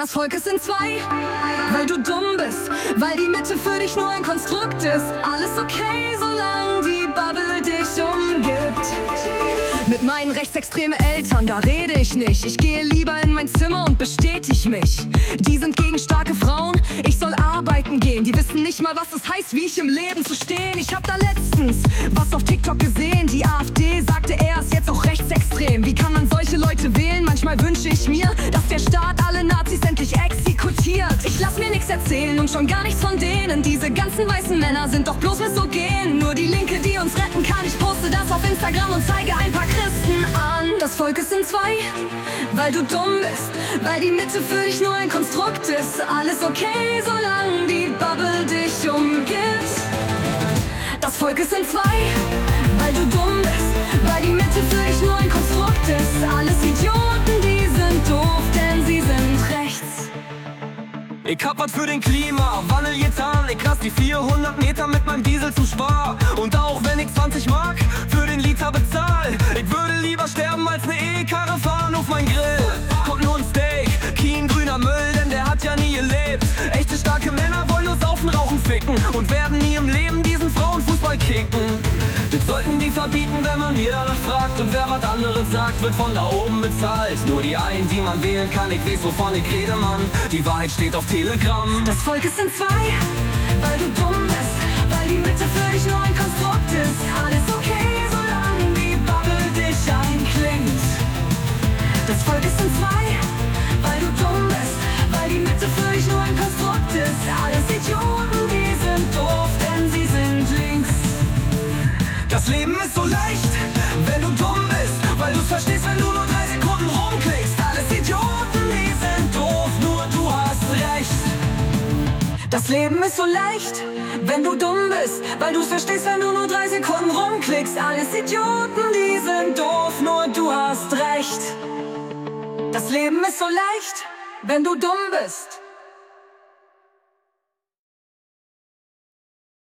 Das Volk ist in zwei, weil du dumm bist, weil die Mitte für dich nur ein Konstrukt ist. Alles okay, solange die Bubble dich umgibt. Mit meinen rechtsextremen Eltern, da rede ich nicht. Ich gehe lieber in mein Zimmer und bestätig mich. Die sind gegen starke Frauen, ich soll arbeiten gehen. Die wissen nicht mal, was es heißt, wie ich im Leben zu stehen. Ich hab da letztens was auf TikTok gesehen. Die AfD sagte, er ist jetzt auch rechtsextrem. Wie kann man solche Leute wählen? Manchmal wünsche ich mir, dass der Staat alle Nazis endlich exekutiert. Ich lass mir nichts erzählen und schon gar nichts von denen. Diese ganzen weißen Männer sind doch bloß misogen. Nur die Linke, die uns retten kann. Ich poste das auf Instagram und zeige ein paar Christen an. Das Volk ist in zwei, weil du dumm bist, weil die Mitte für dich nur ein Konstrukt ist. Alles okay, solange die Bubble dich umgibt. Das Volk ist in zwei, weil du dumm bist, weil die Mitte für dich nur ein Konstrukt ist. Alles Idioten, die sind doof, denn sie sind rechts. Ich hab was für den Klimawandel getan. Ich lass die 400 Meter mit meinem Diesel zum Spar. Und auch wenn ich 20 Mark für den Liter bezahl, ich würde lieber sterben als ne E-Karre fahren. Auf mein Grill kommt nur ein Steak, kein grüner Müll, denn der hat ja nie gelebt. Echte starke Männer wollen nur saufen, rauchen, ficken und werden nie im Leben diesen Frauenfußball kicken. Das sollten die verbieten, wenn man hier danach fragt. Und wer was anderes sagt, wird von da oben bezahlt. Nur die einen, die man wählen kann, ich weiß, wovon ich rede, Mann. Die Wahrheit steht auf Telegram. Das Volk ist in zwei, weil du dumm bist, weil die Mitte für dich nur ein Konstrukt ist. Alles okay, solange die Bubble dich einklingt. Das Volk ist in zwei, weil du dumm bist, weil die Mitte für dich nur ein Konstrukt ist. Alles Idioten, die sind doof, denn sie sind links. Das Leben ist so leicht, wenn du dumm bist, weil du's verstehst, wenn du nur 3 Sekunden rumklickst. Alles Idioten, die sind doof, nur du hast recht. Das Leben ist so leicht, wenn du dumm bist, weil du's verstehst, wenn du nur 3 Sekunden rumklickst. Alles Idioten, die sind doof, nur du hast recht. Das Leben ist so leicht, wenn du dumm bist.